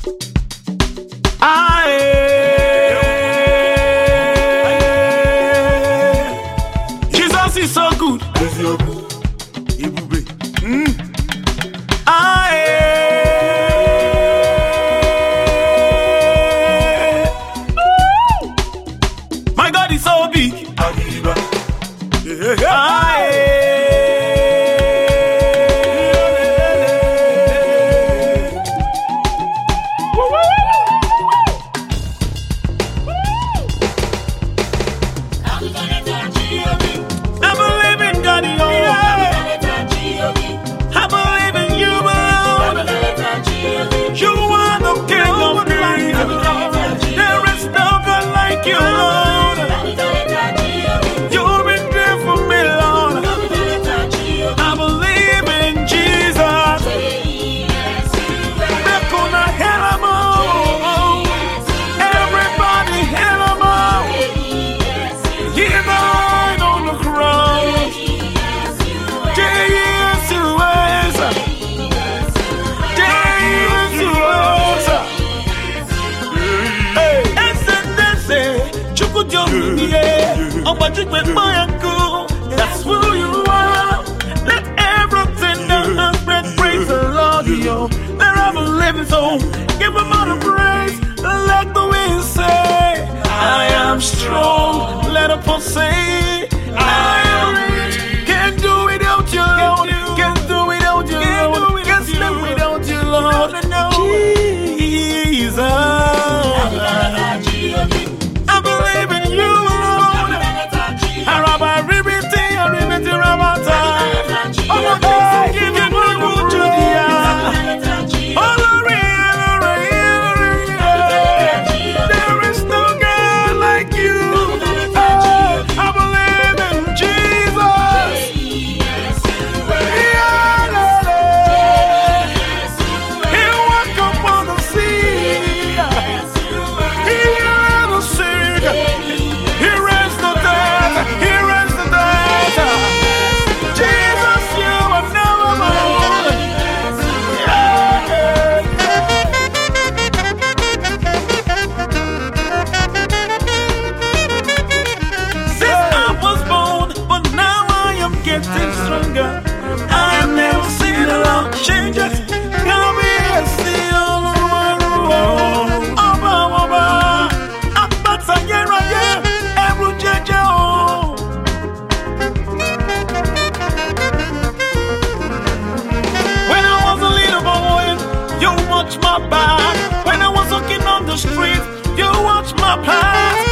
Jesus is so good. My God is so big. I believe in God, I believe in you, Lord. You are the King of Kings. There is no God like you, Lord. You've been there for me, Lord. I believe in Jesus. Everybody, hell He died on the cross. That's who you are. Let everything that has breath praise the Lord. Let every living soul give him all the praise. Let the wind say, I am strong. Let the say, I am rich. Can't do without you, Lord. Can't do without you, Lord. Can't live without you, Lord. Jesus, I believe in you, Lord. Araba ribiti, ribiti rabata. Oh God, give me good Julia. There is no God like you. I believe in Jesus. He walked upon the sea. He healed the sick. He raised the dead. He raised the dead. Jesus, you are never alone. Since I was born, but now I am getting stronger. I have never seen a lot changes. Gonna be a sea all over the world. When I was a little boy, you watched my back. When I was walking on the street, you watched my path.